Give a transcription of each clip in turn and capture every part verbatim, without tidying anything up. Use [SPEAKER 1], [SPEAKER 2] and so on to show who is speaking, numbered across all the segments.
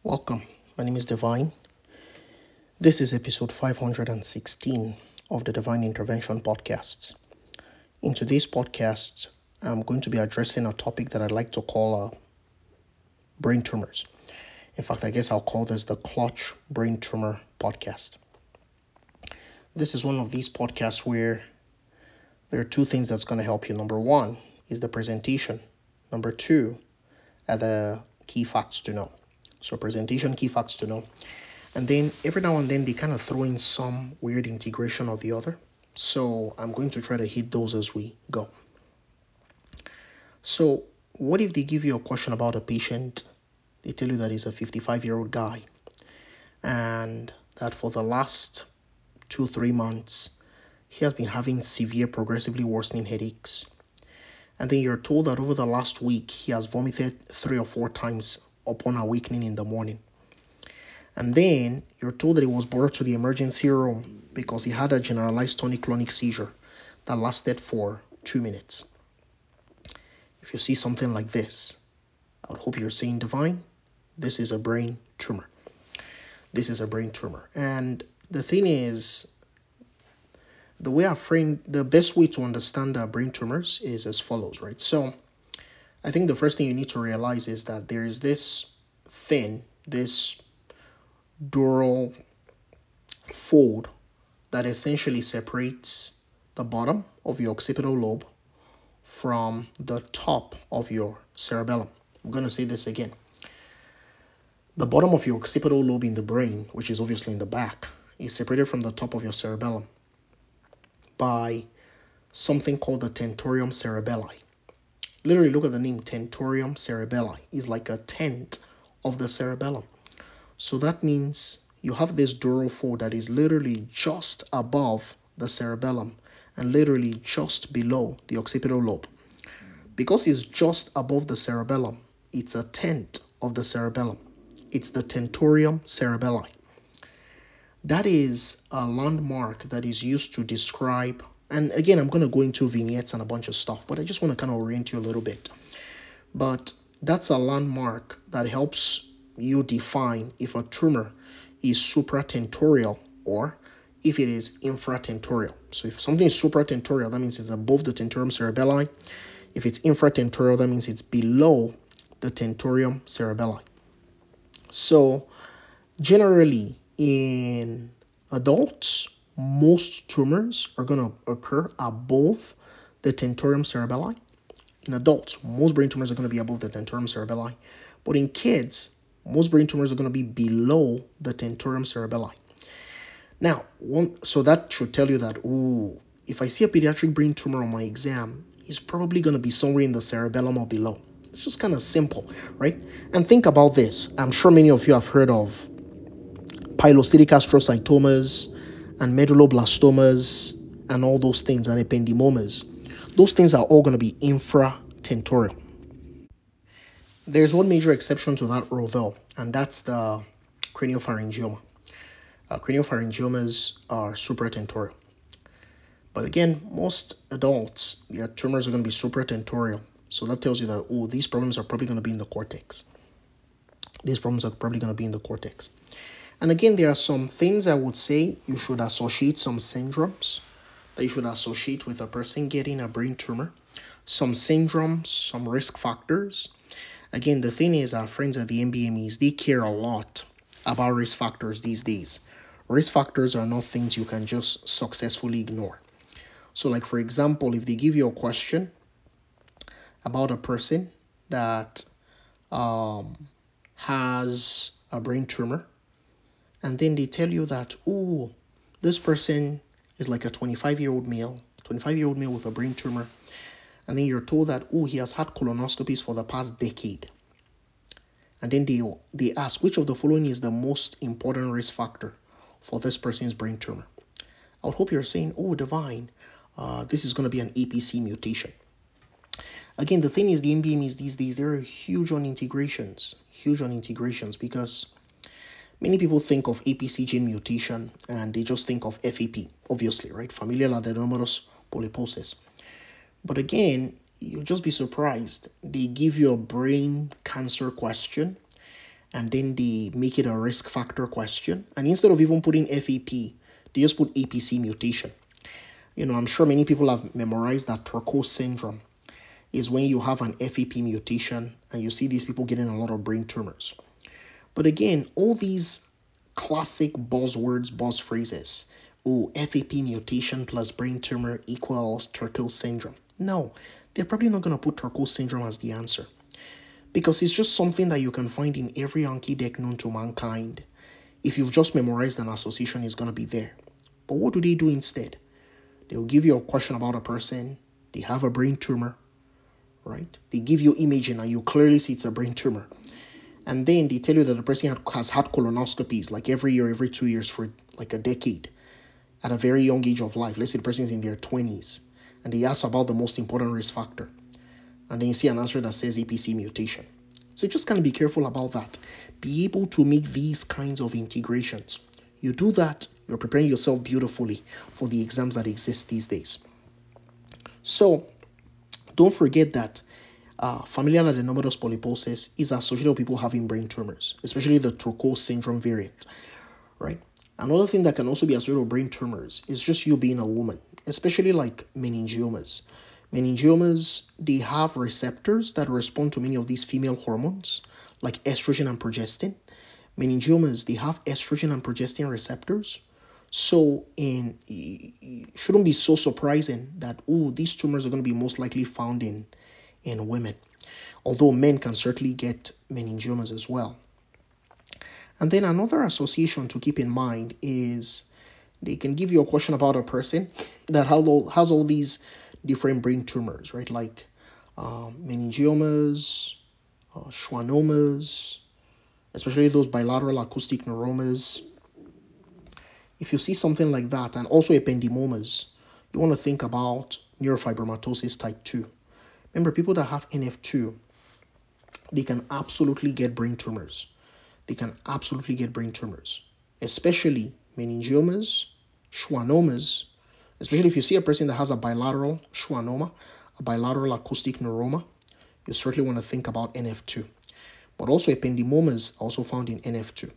[SPEAKER 1] Welcome. My name is Divine. This is episode five hundred sixteen of the Divine Intervention Podcasts. In today's podcast, I'm going to be addressing a topic that I'd like to call uh, brain tumors. In fact, I guess I'll call this the Clutch Brain Tumor Podcast. This is one of these podcasts where there are two things that's going to help you. Number one is the presentation. Number two are the key facts to know. So presentation, key facts to know. And then every now and then they kind of throw in some weird integration or the other. So I'm going to try to hit those as we go. So what if they give you a question about a patient? They tell you that he's a fifty-five-year-old guy and that for the last two, three months, he has been having severe, progressively worsening headaches. And then you're told that over the last week, he has vomited three or four times upon awakening in the morning. And then you're told that he was brought to the emergency room because he had a generalized tonic-clonic seizure that lasted for two minutes. If you see something like this, I would hope you're saying, Divine, this is a brain tumor. This is a brain tumor. And the thing is, the way I frame, the best way to understand uh, brain tumors is as follows, right? So I think the first thing you need to realize is that there is this fin, this dural fold that essentially separates the bottom of your occipital lobe from the top of your cerebellum. I'm going to say this again. The bottom of your occipital lobe in the brain, which is obviously in the back, is separated from the top of your cerebellum by something called the tentorium cerebelli. Literally, look at the name, tentorium cerebelli. It's like a tent of the cerebellum. So that means you have this dural fold that is literally just above the cerebellum and literally just below the occipital lobe. Because it's just above the cerebellum, it's a tent of the cerebellum. It's the tentorium cerebelli. That is a landmark that is used to describe, and again, I'm going to go into vignettes and a bunch of stuff, but I just want to kind of orient you a little bit. But that's a landmark that helps you define if a tumor is supratentorial or if it is infratentorial. So if something is supratentorial, that means it's above the tentorium cerebelli. If it's infratentorial, that means it's below the tentorium cerebelli. So generally in adults, most tumors are going to occur above the tentorium cerebelli. In adults, most brain tumors are going to be above the tentorium cerebelli. But in kids, most brain tumors are going to be below the tentorium cerebelli. Now, one, so that should tell you that, ooh, if I see a pediatric brain tumor on my exam, it's probably going to be somewhere in the cerebellum or below. It's just kind of simple, right? And think about this. I'm sure many of you have heard of pilocytic astrocytomas and medulloblastomas and all those things, and ependymomas. Those things are all going to be infratentorial. There's one major exception to that rule, though, and that's the craniopharyngioma. Uh, craniopharyngiomas are supratentorial. But again, most adults, their tumors are going to be supratentorial. So that tells you that, oh, these problems are probably going to be in the cortex. These problems are probably going to be in the cortex. And again, there are some things I would say you should associate, some syndromes that you should associate with a person getting a brain tumor. Some syndromes, some risk factors. Again, the thing is, our friends at the M B M Es, they care a lot about risk factors these days. Risk factors are not things you can just successfully ignore. So like, for example, if they give you a question about a person that um, has a brain tumor, and then they tell you that, oh, this person is like a twenty-five-year-old male, twenty-five-year-old male with a brain tumor, and then you're told that, oh, he has had colonoscopies for the past decade. And then they, they ask, which of the following is the most important risk factor for this person's brain tumor? I would hope you're saying, oh, Divine, uh, this is going to be an A P C mutation. Again, the thing is, the M B M Es these days, they're huge on integrations, huge on integrations, because many people think of A P C gene mutation and they just think of F A P, obviously, right? Familial adenomatous polyposis. But again, you'll just be surprised. They give you a brain cancer question and then they make it a risk factor question. And instead of even putting F A P, they just put A P C mutation. You know, I'm sure many people have memorized that Turcot syndrome is when you have an F A P mutation and you see these people getting a lot of brain tumors. But again, all these classic buzzwords, buzz phrases, oh, F A P mutation plus brain tumor equals Turcot syndrome. No, they're probably not going to put Turcot syndrome as the answer, because it's just something that you can find in every Anki deck known to mankind. If you've just memorized an association, it's going to be there. But what do they do instead? They'll give you a question about a person. They have a brain tumor, right? They give you imaging and you clearly see it's a brain tumor. And then they tell you that the person has had colonoscopies like every year, every two years for like a decade at a very young age of life. Let's say the person is in their twenties and they ask about the most important risk factor. And then you see an answer that says A P C mutation. So just kind of be careful about that. Be able to make these kinds of integrations. You do that, you're preparing yourself beautifully for the exams that exist these days. So don't forget that uh, familial adenomatous polyposis is associated with people having brain tumors, especially the Turcot syndrome variant, right? Another thing that can also be associated with brain tumors is just you being a woman, especially like meningiomas. Meningiomas, they have receptors that respond to many of these female hormones, like estrogen and progestin. Meningiomas, they have estrogen and progestin receptors. So in, it shouldn't be so surprising that, oh, these tumors are going to be most likely found in, in women. Although men can certainly get meningiomas as well. And then another association to keep in mind is they can give you a question about a person that has all these different brain tumors, right? Like um, meningiomas, uh, schwannomas, especially those bilateral acoustic neuromas. If you see something like that, and also ependymomas, you want to think about neurofibromatosis type two. Remember, people that have N F two, they can absolutely get brain tumors. They can absolutely get brain tumors, especially meningiomas, schwannomas, especially if you see a person that has a bilateral schwannoma, a bilateral acoustic neuroma, you certainly want to think about N F two. But also ependymomas also found in N F two.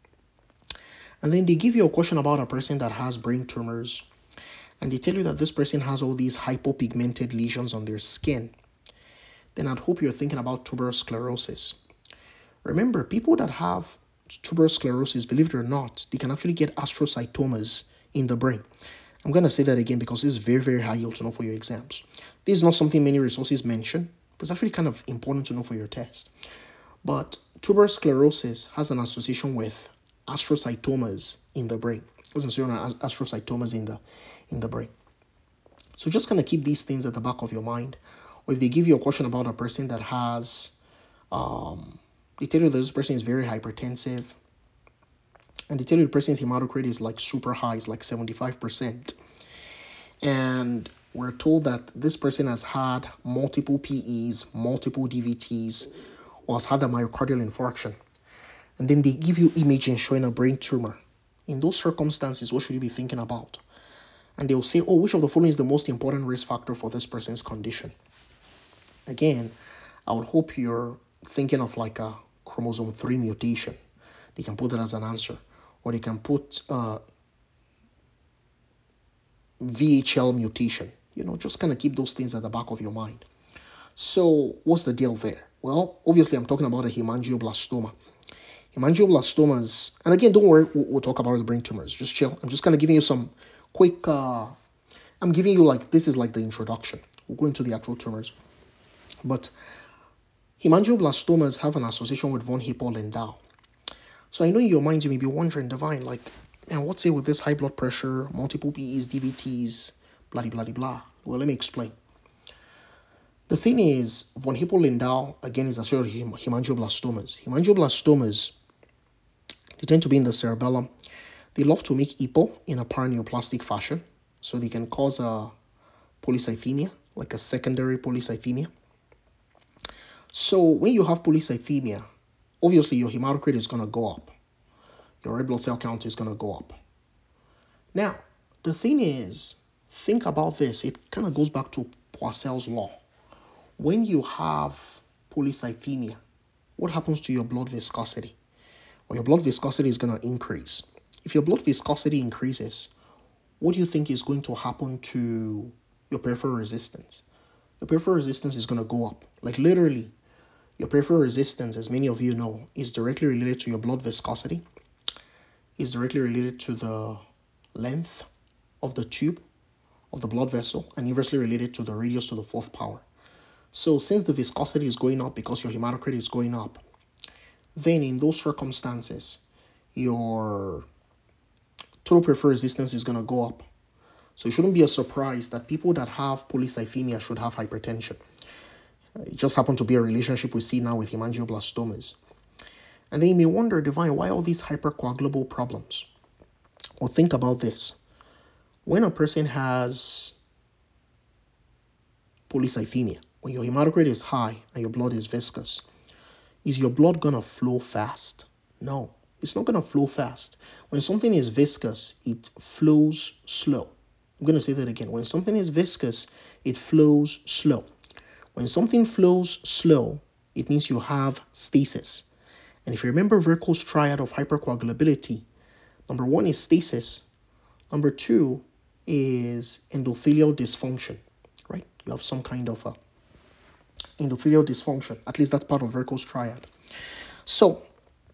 [SPEAKER 1] And then they give you a question about a person that has brain tumors, and they tell you that this person has all these hypopigmented lesions on their skin. Then I'd hope you're thinking about tuberous sclerosis. Remember, people that have tuberous sclerosis, believe it or not, they can actually get astrocytomas in the brain. I'm going to say that again because this is very, very high yield to know for your exams. This is not something many resources mention, but it's actually kind of important to know for your test. But tuberous sclerosis has an association with astrocytomas in the brain. There's an association with astrocytomas in the, in the brain. So just kind of keep these things at the back of your mind. Or if they give you a question about a person that has, um, they tell you that this person is very hypertensive, and they tell you the person's hematocrit is like super high, it's like seventy-five percent. And we're told that this person has had multiple P Es, multiple D V Ts, or has had a myocardial infarction. And then they give you imaging showing a brain tumor. In those circumstances, what should you be thinking about? And they'll say, oh, which of the following is the most important risk factor for this person's condition? Again, I would hope you're thinking of like a chromosome three mutation. They can put that as an answer. Or they can put uh, V H L mutation. You know, just kind of keep those things at the back of your mind. So what's the deal there? Well, obviously I'm talking about a hemangioblastoma. Hemangioblastomas, and again, don't worry, we'll, we'll talk about the brain tumors. Just chill. I'm just kind of giving you some quick, uh, I'm giving you like, this is like the introduction. We'll go into the actual tumors. But hemangioblastomas have an association with von Hippel-Lindau. So I know in your mind you may be wondering, Divine, like, man, what's it with this high blood pressure, multiple P Es, D V Ts, blah, blah, blah, blah. Well, let me explain. The thing is, von Hippel-Lindau, again, is associated with hemangioblastomas. Hemangioblastomas, they tend to be in the cerebellum. They love to make hypo in a paraneoplastic fashion. So they can cause a polycythemia, like a secondary polycythemia. So when you have polycythemia, obviously your hematocrit is going to go up. Your red blood cell count is going to go up. Now, the thing is, think about this. It kind of goes back to Poiseuille's law. When you have polycythemia, what happens to your blood viscosity? or your blood viscosity is going to increase. If your blood viscosity increases, what do you think is going to happen to your peripheral resistance? Your peripheral resistance is going to go up. Like literally, your peripheral resistance, as many of you know, is directly related to your blood viscosity, is directly related to the length of the tube of the blood vessel, and inversely related to the radius to the fourth power. So since the viscosity is going up because your hematocrit is going up, then in those circumstances, your total peripheral resistance is going to go up. So it shouldn't be a surprise that people that have polycythemia should have hypertension. It just happened to be a relationship we see now with hemangioblastomas. And then you may wonder, Divine, why all these hypercoagulable problems? Well, think about this. When a person has polycythemia, when your hematocrit is high and your blood is viscous, is your blood going to flow fast? No, it's not going to flow fast. When something is viscous, it flows slow. I'm going to say that again. When something is viscous, it flows slow. When something flows slow, it means you have stasis. And if you remember Virchow's triad of hypercoagulability, number one is stasis. Number two is endothelial dysfunction, right? You have some kind of a endothelial dysfunction. At least that's part of Virchow's triad. So,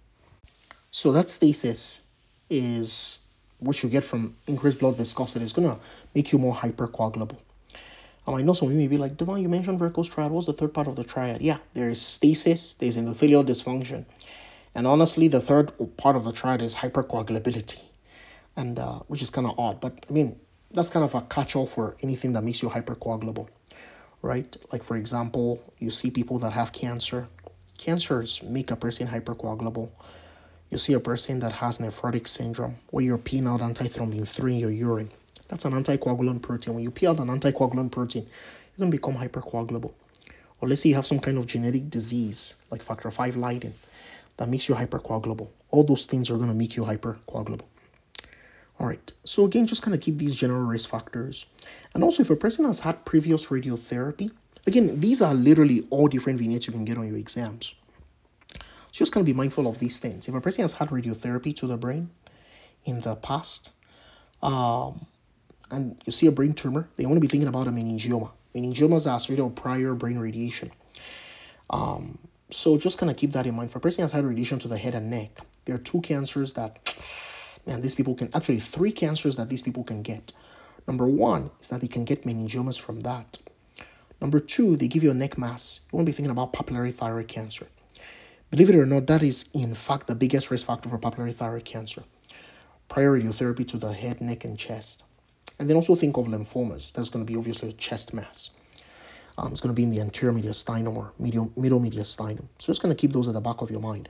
[SPEAKER 1] so that stasis is what you get from increased blood viscosity. It's going to make you more hypercoagulable. Um, I know some of you may be like, Devon, you mentioned Virchow's triad. What's the third part of the triad? Yeah, there's stasis, there's endothelial dysfunction. And honestly, the third part of the triad is hypercoagulability, and uh, which is kind of odd. But I mean, that's kind of a catch-all for anything that makes you hypercoagulable, right? Like, for example, you see people that have cancer. Cancers make a person hypercoagulable. You see a person that has nephrotic syndrome, where you're peeing out antithrombin three in your urine. That's an anticoagulant protein. When you pee out an anticoagulant protein, you're going to become hypercoagulable. Or let's say you have some kind of genetic disease, like factor five Leiden, that makes you hypercoagulable. All those things are going to make you hypercoagulable. All right. So again, just kind of keep these general risk factors. And also, if a person has had previous radiotherapy, again, these are literally all different vignettes you can get on your exams. So just kind of be mindful of these things. If a person has had radiotherapy to the brain in the past, um, and you see a brain tumor, they want to be thinking about a meningioma. Meningiomas are associated with prior brain radiation. Um, so just kind of keep that in mind. For a person who has had radiation to the head and neck, there are two cancers that, man, these people can, actually three cancers that these people can get. Number one is that they can get meningiomas from that. Number two, they give you a neck mass. You won't be thinking about papillary thyroid cancer. Believe it or not, that is in fact the biggest risk factor for papillary thyroid cancer. Prior radiotherapy to the head, neck, and chest. And then also think of lymphomas. That's going to be obviously a chest mass. Um, it's going to be in the anterior mediastinum or medial, middle mediastinum. So just going to keep those at the back of your mind.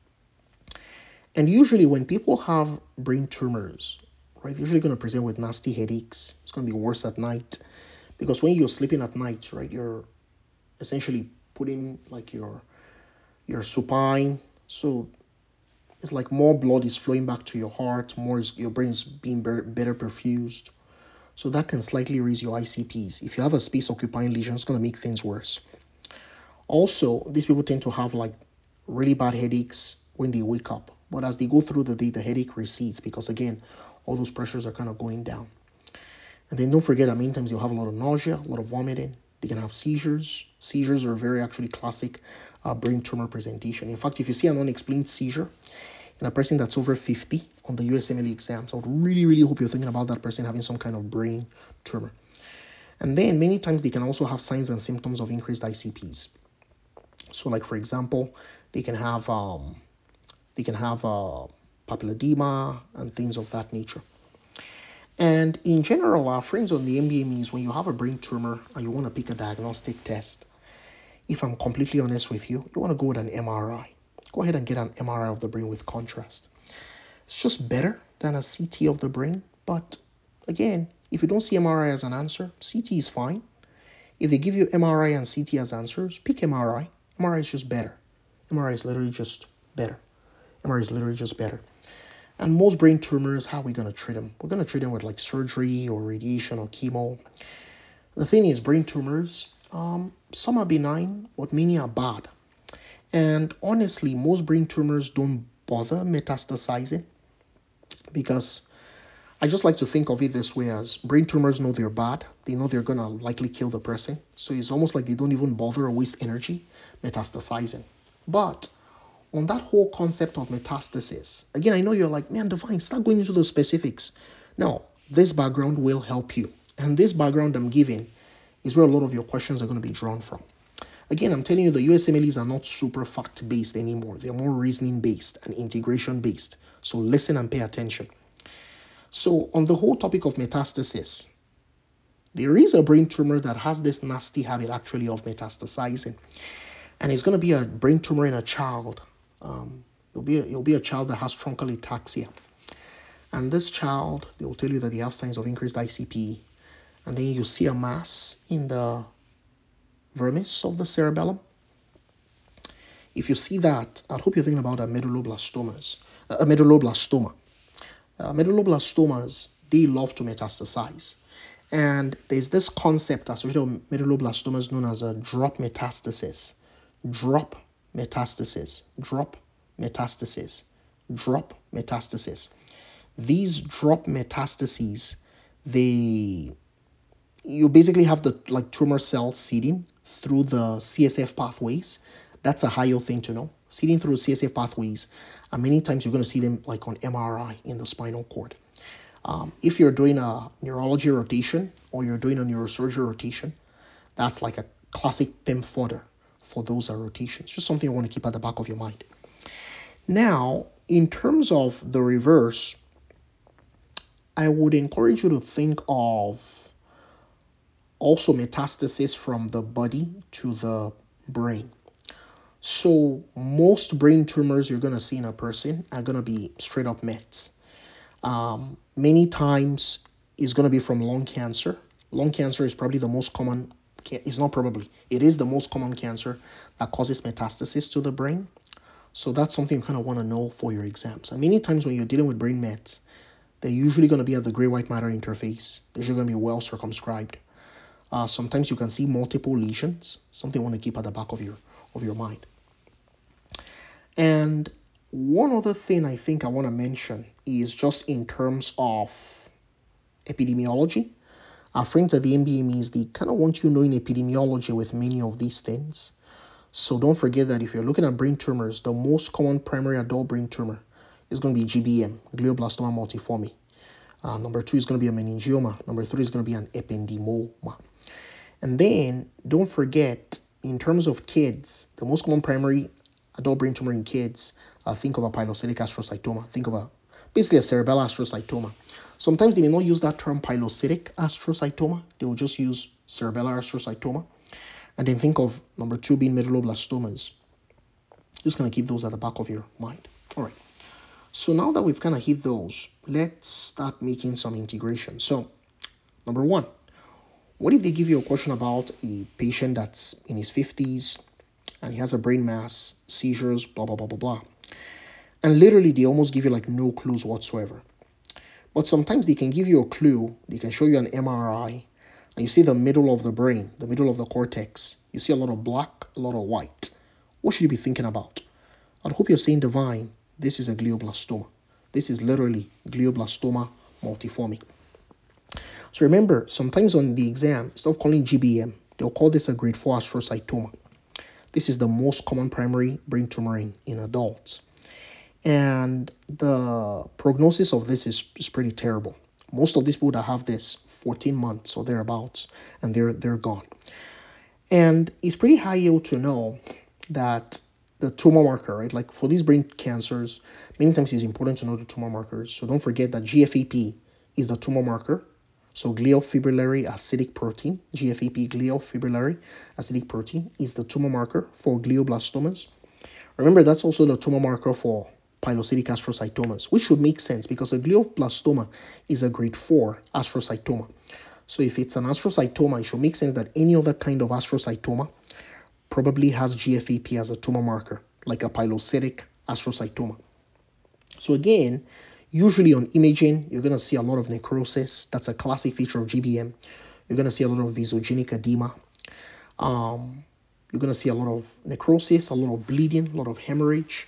[SPEAKER 1] And usually when people have brain tumors, right, they're usually going to present with nasty headaches. It's going to be worse at night. Because when you're sleeping at night, right, you're essentially putting like your, your supine. So it's like more blood is flowing back to your heart. More is, your brain is being better, better perfused. So that can slightly raise your I C Ps. If you have a space-occupying lesion, it's going to make things worse. Also, these people tend to have like really bad headaches when they wake up. But as they go through the day, the headache recedes because, again, all those pressures are kind of going down. And then don't forget that many times you'll have a lot of nausea, a lot of vomiting. They can have seizures. Seizures are very actually classic uh, brain tumor presentation. In fact, if you see an unexplained seizure in a person that's over fifty on the U S M L E exams, I would really, really hope you're thinking about that person having some kind of brain tumor. And then many times they can also have signs and symptoms of increased I C Ps. So like, for example, they can have um, they can have uh, papilledema and things of that nature. And in general, our friends on the M B A means when you have a brain tumor and you want to pick a diagnostic test, if I'm completely honest with you, you want to go with an M R I. Go ahead and get an M R I of the brain with contrast. It's just better than a C T of the brain. But again, if you don't see M R I as an answer, C T is fine. If they give you M R I and C T as answers, pick M R I. M R I is just better. M R I is literally just better. M R I is literally just better. And most brain tumors, how are we going to treat them? We're going to treat them with like surgery or radiation or chemo. The thing is, brain tumors, um, some are benign, but many are bad. And honestly, most brain tumors don't bother metastasizing, because I just like to think of it this way: as brain tumors know they're bad, they know they're going to likely kill the person. So it's almost like they don't even bother or waste energy metastasizing. But on that whole concept of metastasis, again, I know you're like, man, Divine, start going into the specifics. No, this background will help you. And this background I'm giving is where a lot of your questions are going to be drawn from. Again, I'm telling you, the U S M L Es are not super fact-based anymore. They're more reasoning-based and integration-based. So listen and pay attention. So on the whole topic of metastasis, there is a brain tumor that has this nasty habit actually of metastasizing. And it's going to be a brain tumor in a child. Um, it'll be a, it'll be a child that has truncal ataxia. And this child, they will tell you that they have signs of increased I C P. And then you see a mass in the vermis of the cerebellum. If you see that, I hope you're thinking about a medulloblastomas, a medulloblastoma. Uh, medulloblastomas, they love to metastasize. And there's this concept associated with medulloblastomas known as a drop metastasis. Drop metastasis. Drop metastasis. Drop metastasis. These drop metastases, they, you basically have the like tumor cells seeding through the C S F pathways. That's a higher thing to know. Seeding through C S F pathways, and many times you're going to see them like on M R I in the spinal cord. Um, if you're doing a neurology rotation or you're doing a neurosurgery rotation, that's like a classic P I M fodder for those are rotations. Just something you want to keep at the back of your mind. Now, in terms of the reverse, I would encourage you to think of also metastasis from the body to the brain. So most brain tumors you're going to see in a person are going to be straight up mets. Um, many times it's going to be from lung cancer. Lung cancer is probably the most common, it's not probably, it is the most common cancer that causes metastasis to the brain. So that's something you kind of want to know for your exams. And many times when you're dealing with brain mets, they're usually going to be at the gray-white matter interface. They're usually going to be well circumscribed. Uh, sometimes you can see multiple lesions, something you want to keep at the back of your of your mind. And one other thing I think I want to mention is just in terms of epidemiology. Our friends at the M B M Es, they kind of want you knowing epidemiology with many of these things. So don't forget that if you're looking at brain tumors, the most common primary adult brain tumor is going to be G B M, glioblastoma multiforme. Uh, number two is going to be a meningioma. Number three is going to be an ependymoma. And then don't forget, in terms of kids, the most common primary adult brain tumor in kids, uh, think of a pilocytic astrocytoma. Think of a basically a cerebellar astrocytoma. Sometimes they may not use that term pilocytic astrocytoma. They will just use cerebellar astrocytoma. And then think of number two being medulloblastomas. Just going to keep those at the back of your mind. All right. So now that we've kind of hit those, let's start making some integration. So number one, what if they give you a question about a patient that's in his fifties and he has a brain mass, seizures, blah, blah, blah, blah, blah. And literally they almost give you like no clues whatsoever. But sometimes they can give you a clue. They can show you an M R I and you see the middle of the brain, the middle of the cortex. You see a lot of black, a lot of white. What should you be thinking about? I hope you're saying, Divine, this is a glioblastoma. This is literally glioblastoma multiforme. So remember, sometimes on the exam, instead of calling G B M, they'll call this a grade four astrocytoma. This is the most common primary brain tumor in, in adults. And the prognosis of this is, is pretty terrible. Most of these people that have this, fourteen months or thereabouts, and they're they're gone. And it's pretty high yield to know that the tumor marker, right? Like for these brain cancers, many times it's important to know the tumor markers. So don't forget that G F A P is the tumor marker. So glial fibrillary acidic protein, G F A P, glial fibrillary acidic protein, is the tumor marker for glioblastomas. Remember, that's also the tumor marker for pilocytic astrocytomas, which should make sense because a glioblastoma is a grade four astrocytoma. So if it's an astrocytoma, it should make sense that any other kind of astrocytoma probably has G F A P as a tumor marker, like a pilocytic astrocytoma. So again, usually on imaging, you're going to see a lot of necrosis. That's a classic feature of G B M. You're going to see a lot of vasogenic edema. Um, you're going to see a lot of necrosis, a lot of bleeding, a lot of hemorrhage.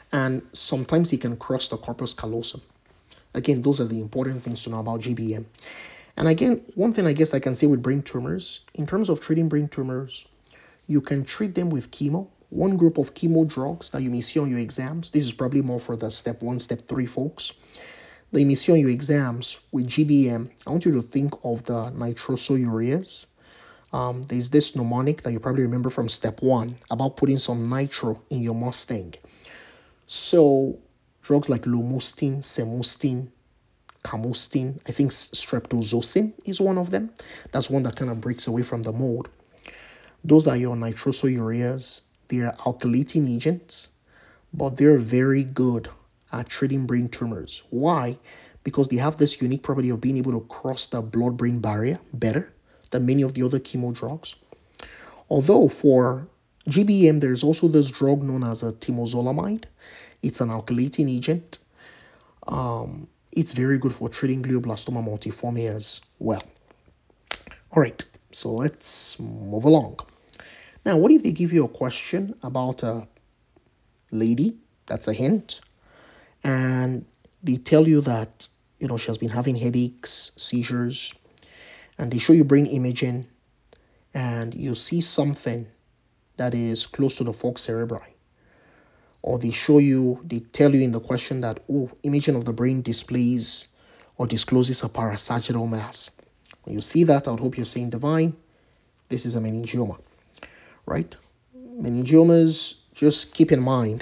[SPEAKER 1] and sometimes it can cross the corpus callosum. Again, those are the important things to know about G B M. And again, one thing I guess I can say with brain tumors, in terms of treating brain tumors, you can treat them with chemo. One group of chemo drugs that you may see on your exams, this is probably more for the step one, step three folks, that you may see on your exams with G B M. I want you to think of the nitrosoureas. Um, there's this mnemonic that you probably remember from step one about putting some nitro in your Mustang. So drugs like lomustine, semustine, camustine, I think streptozocin is one of them. That's one that kind of breaks away from the mold. Those are your nitrosoureas. They are alkylating agents, but they're very good at treating brain tumors. Why? Because they have this unique property of being able to cross the blood-brain barrier better than many of the other chemo drugs. Although for G B M, there's also this drug known as a temozolomide. It's an alkylating agent. Um, it's very good for treating glioblastoma multiforme as well. All right, so let's move along. Now, what if they give you a question about a lady? That's a hint. And they tell you that, you know, she has been having headaches, seizures, and they show you brain imaging, and you see something that is close to the falx cerebri. Or they show you, they tell you in the question that, oh, imaging of the brain displays or discloses a parasagittal mass. When you see that, I would hope you're saying, Divine, this is a meningioma, right? Meningiomas, just keep in mind.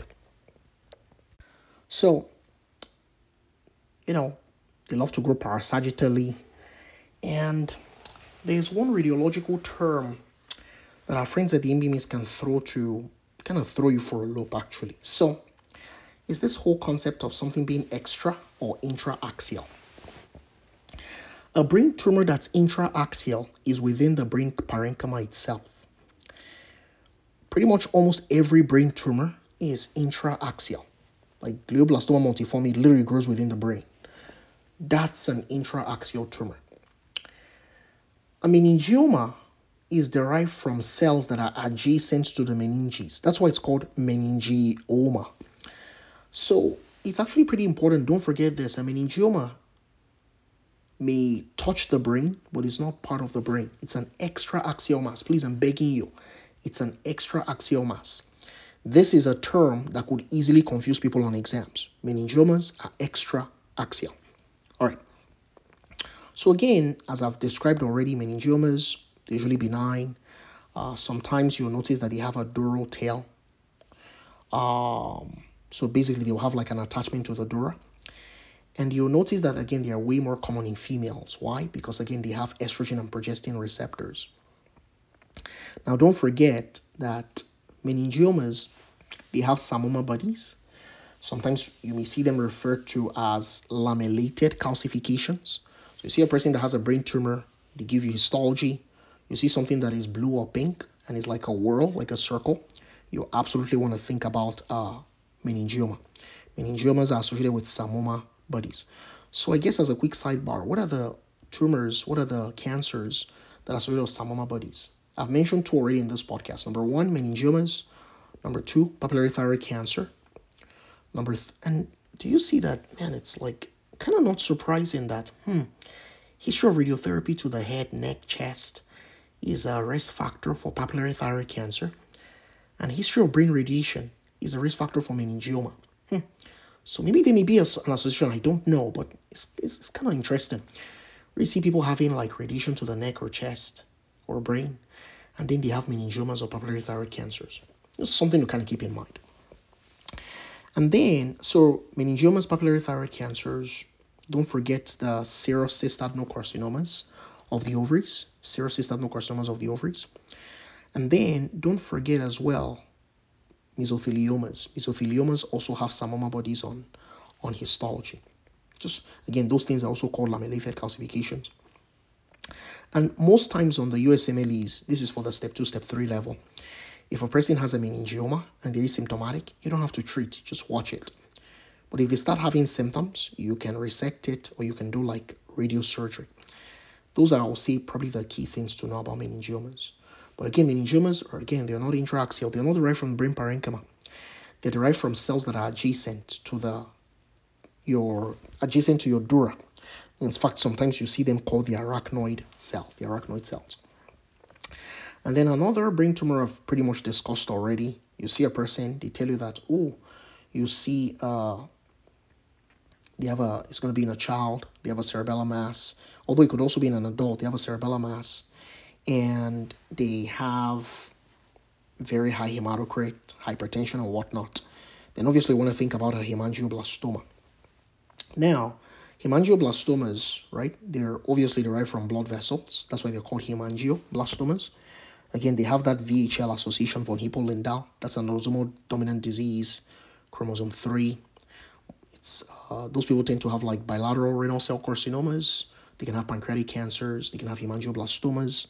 [SPEAKER 1] So, you know, they love to grow parasagittally. And there's one radiological term that our friends at the M B M S can throw to kind of throw you for a loop, actually. So, is this whole concept of something being extra or intraaxial. A brain tumor that's intraaxial is within the brain parenchyma itself. Pretty much almost every brain tumor is intraaxial. Like glioblastoma multiforme literally grows within the brain. That's an intraaxial tumor. A meningioma is derived from cells that are adjacent to the meninges. That's why it's called meningioma. So it's actually pretty important. Don't forget this. A meningioma may touch the brain, but it's not part of the brain. It's an extraaxial mass. Please, I'm begging you. It's an extraaxial mass. This is a term that could easily confuse people on exams. Meningiomas are extraaxial. All right. So again, as I've described already, meningiomas, they're usually benign. Uh, sometimes you'll notice that they have a dural tail. Um, so basically, they'll have like an attachment to the dura. And you'll notice that, again, they are way more common in females. Why? Because, again, they have estrogen and progestin receptors. Now, don't forget that meningiomas, they have psammoma bodies. Sometimes you may see them referred to as lamellated calcifications. So you see a person that has a brain tumor, they give you histology. You see something that is blue or pink and is like a whorl, like a circle. You absolutely want to think about uh, meningioma. Meningiomas are associated with psammoma bodies. So I guess as a quick sidebar, what are the tumors, what are the cancers that are associated with psammoma bodies? I've mentioned two already in this podcast. Number one, meningiomas. Number two, papillary thyroid cancer. Number th- and do you see that, man, it's like kind of not surprising that, hmm, history of radiotherapy to the head, neck, chest is a risk factor for papillary thyroid cancer. And history of brain radiation is a risk factor for meningioma. Hmm. So maybe there may be a, an association, I don't know, but it's, it's, it's kind of interesting. We see people having like radiation to the neck or chest or brain, and then they have meningiomas or papillary thyroid cancers. It's something to kind of keep in mind. And then, so meningiomas, papillary thyroid cancers, don't forget the serous adenocarcinomas of the ovaries, serous adenocarcinomas of the ovaries. And then don't forget as well mesotheliomas. Mesotheliomas also have psammoma bodies on, on histology. Just, again, those things are also called lamellated calcifications. And most times on the U S M L Es, this is for the step two, step three level. If a person has a meningioma and they're asymptomatic, you don't have to treat, just watch it. But if they start having symptoms, you can resect it or you can do like radiosurgery. Those are, I will say, probably the key things to know about meningiomas. But again, meningiomas are, again, they're not intraaxial. They're not derived from the brain parenchyma. They're derived from cells that are adjacent to the your adjacent to your dura. In fact, sometimes you see them called the arachnoid cells, the arachnoid cells. And then another brain tumor I've pretty much discussed already. You see a person, they tell you that, oh, you see uh, they have a, it's going to be in a child, they have a cerebellar mass, although it could also be in an adult, they have a cerebellar mass, and they have very high hematocrit, hypertension, and whatnot. Then obviously you want to think about a hemangioblastoma. Now, hemangioblastomas, right, they're obviously derived from blood vessels. That's why they're called hemangioblastomas. Again, they have that V H L association von Hippel-Lindau. That's an autosomal dominant disease, chromosome three. It's uh, those people tend to have like bilateral renal cell carcinomas. They can have pancreatic cancers. They can have hemangioblastomas.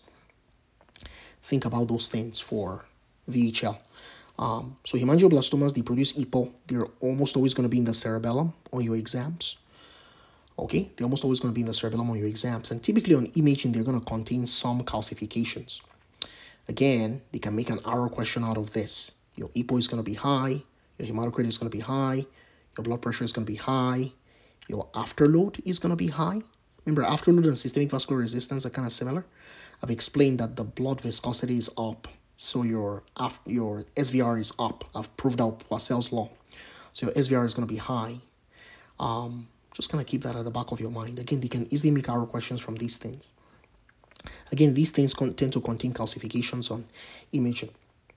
[SPEAKER 1] Think about those things for V H L. Um, so hemangioblastomas, they produce E P O. They're almost always going to be in the cerebellum on your exams. Okay, they're almost always going to be in the cerebellum on your exams. And typically on imaging, they're going to contain some calcifications. Again, they can make an arrow question out of this. Your E P O is going to be high. Your hematocrit is going to be high. Your blood pressure is going to be high. Your afterload is going to be high. Remember, afterload and systemic vascular resistance are kind of similar. I've explained that the blood viscosity is up. So your your S V R is up. I've proved out Poiseuille's law. So your S V R is going to be high. Um, just kind of keep that at the back of your mind. Again, they can easily make arrow questions from these things. Again, these things tend to contain calcifications on imaging.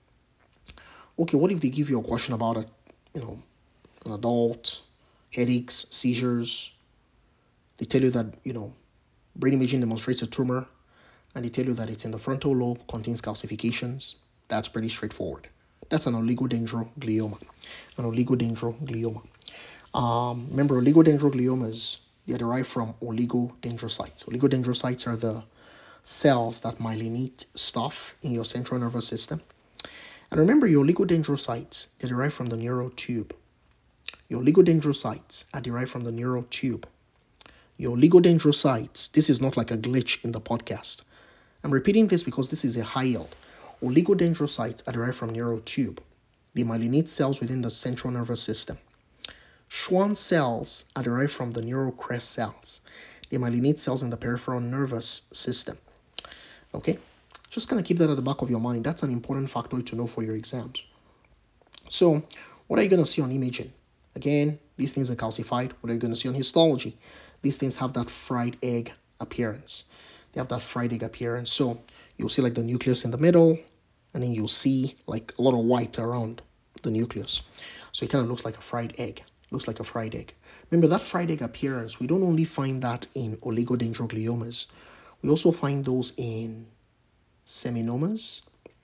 [SPEAKER 1] Okay, what if they give you a question about a, you know, an adult, headaches, seizures? They tell you that, you know, brain imaging demonstrates a tumor, and they tell you that it's in the frontal lobe, contains calcifications. That's pretty straightforward. That's an oligodendroglioma. An oligodendroglioma. Um, remember, oligodendrogliomas, they are derived from oligodendrocytes. Oligodendrocytes are the cells that myelinate stuff in your central nervous system. And remember, your oligodendrocytes, they're derived from the neural tube. Your oligodendrocytes are derived from the neural tube. Your oligodendrocytes, this is not like a glitch in the podcast. I'm repeating this because this is a high yield. Oligodendrocytes are derived from neural tube. They myelinate cells within the central nervous system. Schwann cells are derived from the neural crest cells. They myelinate cells in the peripheral nervous system. Okay, just kind of keep that at the back of your mind. That's an important factor to know for your exams. So, what are you going to see on imaging? Again, these things are calcified. What are you going to see on histology? These things have that fried egg appearance. They have that fried egg appearance. So, you'll see like the nucleus in the middle, and then you'll see like a lot of white around the nucleus. So, it kind of looks like a fried egg. Looks like a fried egg. Remember, that fried egg appearance, we don't only find that in oligodendrogliomas. We also find those in seminomas,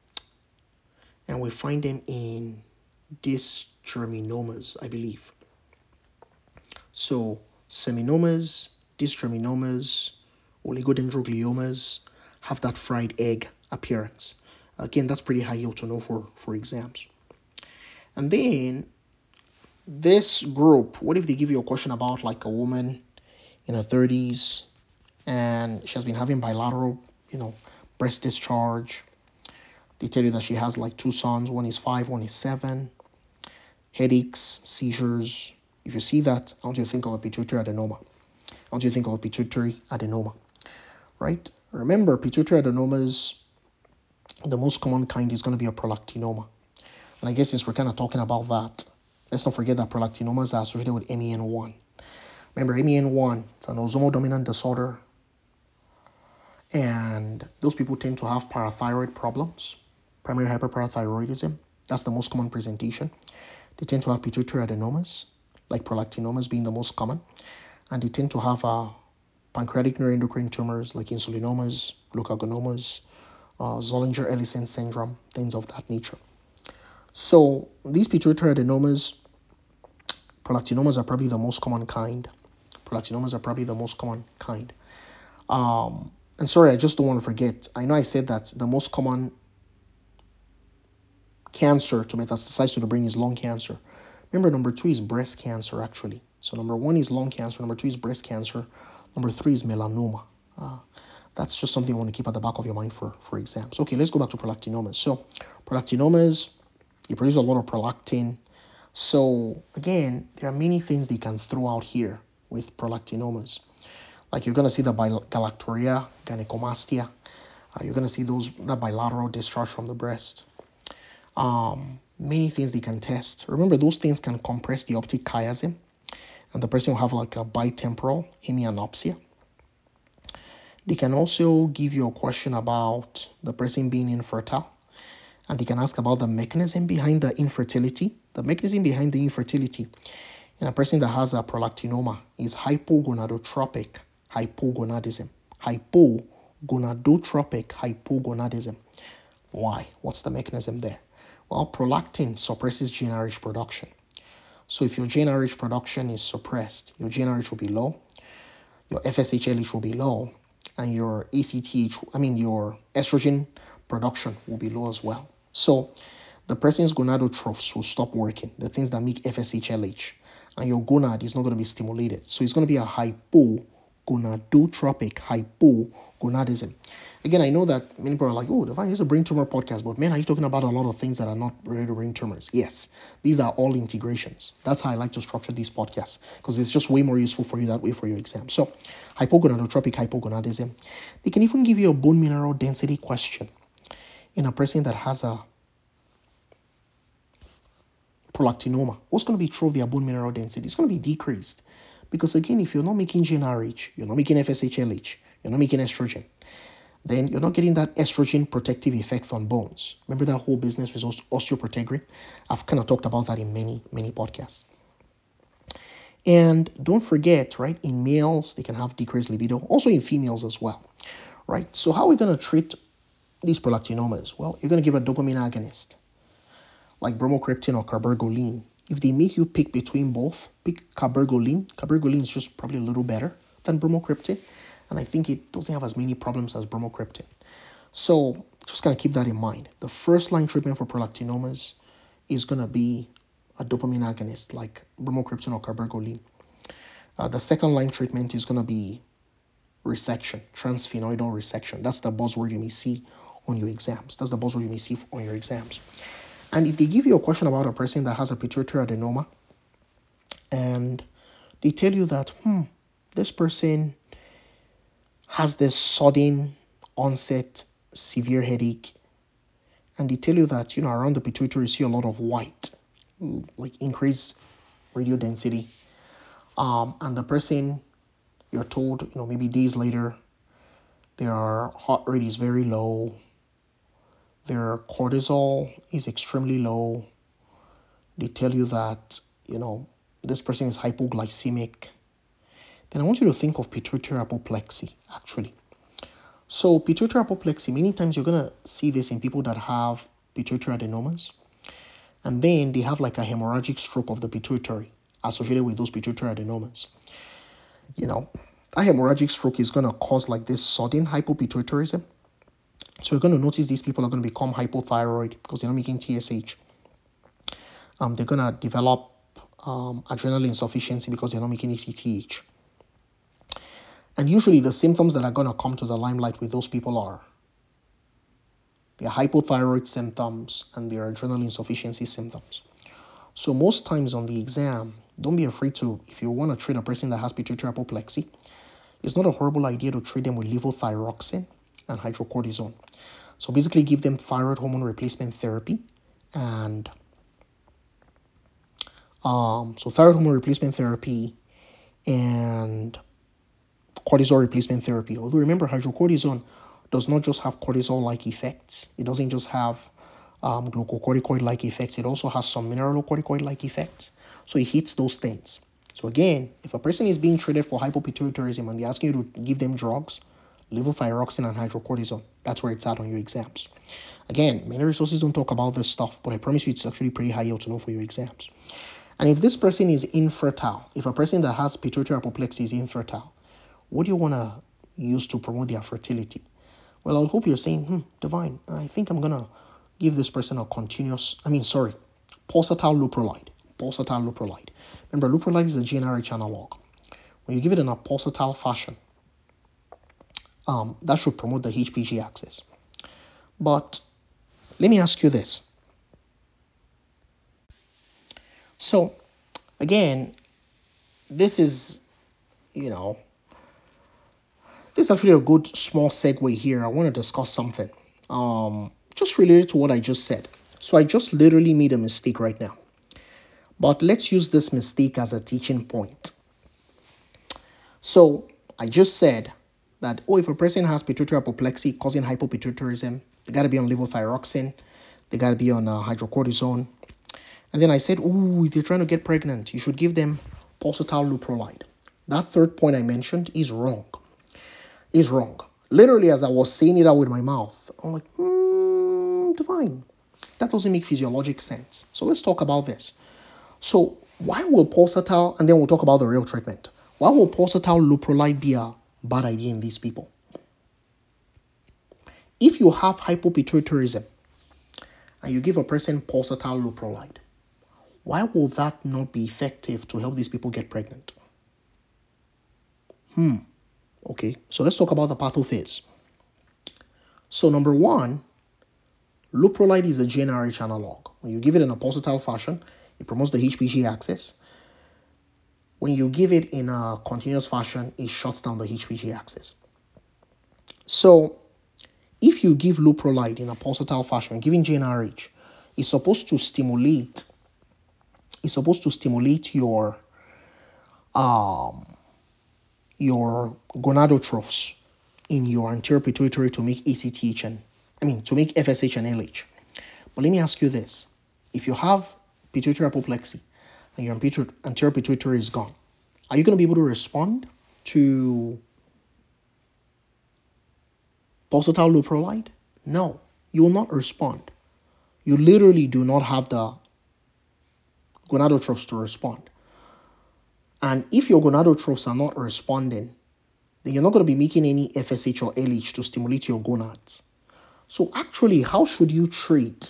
[SPEAKER 1] and we find them in dysgerminomas, I believe. So, seminomas, dysgerminomas, oligodendrogliomas have that fried egg appearance. Again, that's pretty high yield to know for, for exams. And then, this group, what if they give you a question about like a woman in her thirties, and she has been having bilateral, you know, breast discharge. They tell you that she has like two sons. One is five, one is seven. Headaches, seizures. If you see that, I want you to think of a pituitary adenoma. I want you to think of a pituitary adenoma, right? Remember, pituitary adenomas, the most common kind is going to be a prolactinoma. And I guess since we're kind of talking about that, let's not forget that prolactinomas are associated with M E N one. Remember, M E N one, it's an autosomal dominant disorder. And those people tend to have parathyroid problems, primary hyperparathyroidism. That's the most common presentation. They tend to have pituitary adenomas, like prolactinomas being the most common. And they tend to have uh, pancreatic neuroendocrine tumors like insulinomas, glucagonomas, uh, Zollinger-Ellison syndrome, things of that nature. So these pituitary adenomas, prolactinomas are probably the most common kind. Prolactinomas are probably the most common kind. Um, and sorry, I just don't want to forget. I know I said that the most common cancer to metastasize to the brain is lung cancer. Remember, number two is breast cancer, actually. So number one is lung cancer. Number two is breast cancer. Number three is melanoma. Uh, that's just something you want to keep at the back of your mind for, for exams. Okay, let's go back to prolactinomas. So prolactinomas, they produce a lot of prolactin. So again, there are many things they can throw out here with prolactinomas. Like you're going to see the galactorrhea, gynecomastia. Uh, you're going to see those that bilateral discharge from the breast. Um, many things they can test. Remember, those things can compress the optic chiasm, and the person will have like a bitemporal hemianopsia. They can also give you a question about the person being infertile, and they can ask about the mechanism behind the infertility. The mechanism behind the infertility in a person that has a prolactinoma is hypogonadotropic hypogonadism. Hypogonadotropic hypogonadism. Why? What's the mechanism there? Well, prolactin suppresses G n R H production. So if your G n R H production is suppressed, your G n R H will be low, your F S H L H will be low, and your A C T H, I mean your estrogen production will be low as well. So the person's gonadotrophs will stop working, the things that make F S H L H, and your gonad is not going to be stimulated. So it's going to be a hypogonadotropic hypogonadism. Again, I know that many people are like, oh, Divine, this is a brain tumor podcast, but man, are you talking about a lot of things that are not related to brain tumors? Yes, these are all integrations. That's how I like to structure these podcasts, because it's just way more useful for you that way for your exam. So, hypogonadotropic hypogonadism. They can even give you a bone mineral density question in a person that has a prolactinoma. What's going to be true of their bone mineral density? It's going to be decreased. Because again, if you're not making G n R H, you're not making F S H L H, you're not making estrogen, then you're not getting that estrogen protective effect on bones. Remember that whole business with osteoprotegrin? I've kind of talked about that in many, many podcasts. And don't forget, right, in males, they can have decreased libido, also in females as well, right? So how are we going to treat these prolactinomas? Well, you're going to give a dopamine agonist, like bromocriptine or cabergoline. If they make you pick between both, pick cabergoline. Cabergoline is just probably a little better than bromocriptine, and I think it doesn't have as many problems as bromocriptine. So just kind of keep that in mind. The first line treatment for prolactinomas is going to be a dopamine agonist like bromocriptine or cabergoline. Uh, the second line treatment is going to be resection, transsphenoidal resection. That's the buzzword you may see on your exams. That's the buzzword you may see on your exams. And if they give you a question about a person that has a pituitary adenoma, and they tell you that, hmm, this person has this sudden onset severe headache, and they tell you that, you know, around the pituitary you see a lot of white, like increased radio density, um, and the person, you're told, you know, maybe days later, their heart rate is very low, their cortisol is extremely low. They tell you that, you know, this person is hypoglycemic. Then I want you to think of pituitary apoplexy, actually. So pituitary apoplexy, many times you're going to see this in people that have pituitary adenomas. And then they have like a hemorrhagic stroke of the pituitary associated with those pituitary adenomas. You know, a hemorrhagic stroke is going to cause like this sudden hypopituitarism. So you're going to notice these people are going to become hypothyroid because they're not making T S H. Um, they're going to develop um, adrenal insufficiency because they're not making A C T H. And usually the symptoms that are going to come to the limelight with those people are their hypothyroid symptoms and their adrenal insufficiency symptoms. So most times on the exam, don't be afraid to, if you want to treat a person that has pituitary apoplexy, it's not a horrible idea to treat them with levothyroxine and hydrocortisone. So basically give them thyroid hormone replacement therapy and um, so thyroid hormone replacement therapy and cortisol replacement therapy. Although remember, hydrocortisone does not just have cortisol-like effects. It doesn't just have um, glucocorticoid-like effects. It also has some mineralocorticoid-like effects. So it hits those things. So again, if a person is being treated for hypopituitarism and they're asking you to give them drugs, levothyroxine and hydrocortisone, that's where it's at on your exams. Again, many resources don't talk about this stuff, but I promise you it's actually pretty high yield to know for your exams. And if this person is infertile, if a person that has pituitary apoplexy is infertile, what do you want to use to promote their fertility? Well, I hope you're saying, hmm, Divine, I think I'm going to give this person a continuous, I mean, sorry, pulsatile leuprolide. Pulsatile leuprolide. Remember, leuprolide is a G n R H analog. When you give it in a pulsatile fashion, um, that should promote the H P G axis. But let me ask you this. So, again, this is, you know, this is actually a good small segue here. I want to discuss something um, just related to what I just said. So I just literally made a mistake right now. But let's use this mistake as a teaching point. So I just said that, oh, if a person has pituitary apoplexy causing hypopituitarism, they got to be on levothyroxine, they got to be on uh, hydrocortisone. And then I said, oh, if you're trying to get pregnant, you should give them pulsatile leuprolide. That third point I mentioned is wrong. Is wrong. Literally, as I was saying it out with my mouth, I'm like, hmm, divine. That doesn't make physiologic sense. So let's talk about this. So why will pulsatile, and then we'll talk about the real treatment. Why will pulsatile leuprolide be a bad idea in these people? If you have hypopituitarism and you give a person pulsatile leuprolide, why will that not be effective to help these people get pregnant? Hmm. Okay, so let's talk about the pathophase. So number one, leuprolide is a G n R H analog. When you give it in a pulsatile fashion, it promotes the H P G axis. When you give it in a continuous fashion, it shuts down the H P G axis. So if you give leuprolide in a pulsatile fashion, giving G n R H, it's supposed to stimulate, it's supposed to stimulate your um your gonadotrophs in your anterior pituitary to make A C T H and I mean to make F S H and L H. But let me ask you this: if you have pituitary apoplexy and your anterior pituitary is gone, are you going to be able to respond to pulsatile leuprolide? No, you will not respond. You literally do not have the gonadotrophs to respond. And if your gonadotrophs are not responding, then you're not going to be making any F S H or L H to stimulate your gonads. So actually, how should you treat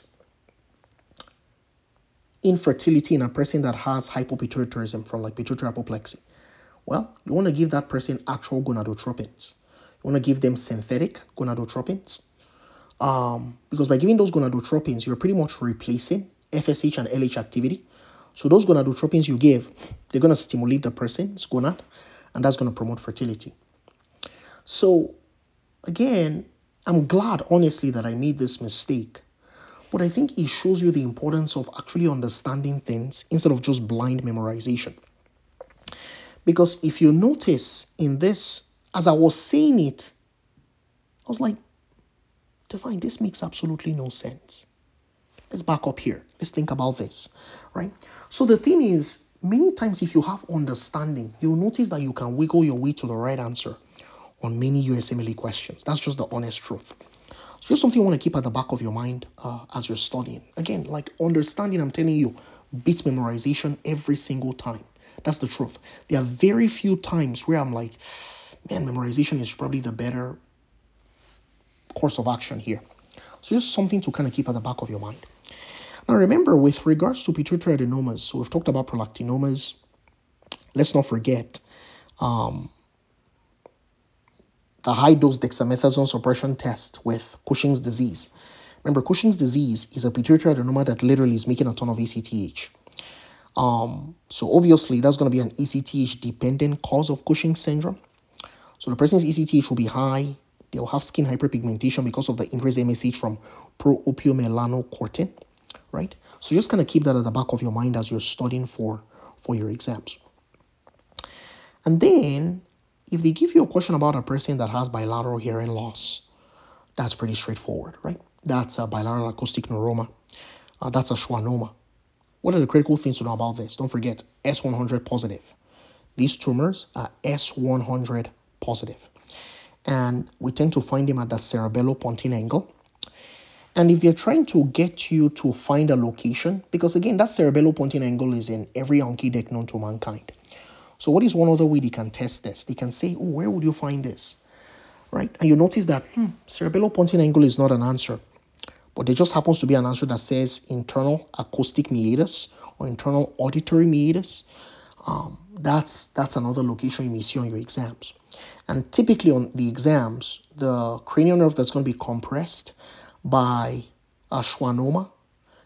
[SPEAKER 1] infertility in a person that has hypopituitarism from like pituitary apoplexy? Well, you want to give that person actual gonadotropins. You want to give them synthetic gonadotropins. Um, because by giving those gonadotropins, you're pretty much replacing F S H and L H activity. So those gonadotropins you give, they're going to stimulate the person's gonad, and that's going to promote fertility. So again, I'm glad, honestly, that I made this mistake. But I think it shows you the importance of actually understanding things instead of just blind memorization. Because if you notice in this, as I was saying it, I was like, divine, this makes absolutely no sense. Let's back up here. Let's think about this, right? So the thing is, many times if you have understanding, you'll notice that you can wiggle your way to the right answer on many U S M L E questions. That's just the honest truth. So just something you want to keep at the back of your mind uh, as you're studying. Again, like understanding, I'm telling you, beats memorization every single time. That's the truth. There are very few times where I'm like, man, memorization is probably the better course of action here. So just something to kind of keep at the back of your mind. Now remember, with regards to pituitary adenomas, so we've talked about prolactinomas. Let's not forget um, the high-dose dexamethasone suppression test with Cushing's disease. Remember, Cushing's disease is a pituitary adenoma that literally is making a ton of A C T H. Um, so obviously, that's going to be an A C T H-dependent cause of Cushing's syndrome. So the person's A C T H will be high. They'll have skin hyperpigmentation because of the increased M S H from pro-opiomelanocortin, right? So just kind of keep that at the back of your mind as you're studying for, for your exams. And then, if they give you a question about a person that has bilateral hearing loss, that's pretty straightforward, right? That's a bilateral acoustic neuroma. Uh, that's a schwannoma. What are the critical things to know about this? Don't forget, S one hundred positive. These tumors are S one hundred positive. And we tend to find them at the cerebellopontine angle. And if they're trying to get you to find a location, because again, that cerebellopontine angle is in every Anki deck known to mankind. So what is one other way they can test this? They can say, oh, where would you find this? Right? And you notice that hmm, cerebellopontine angle is not an answer, but there just happens to be an answer that says internal acoustic meatus or internal auditory meatus. Um, that's that's another location you may see on your exams. And typically on the exams, the cranial nerve that's going to be compressed by a schwannoma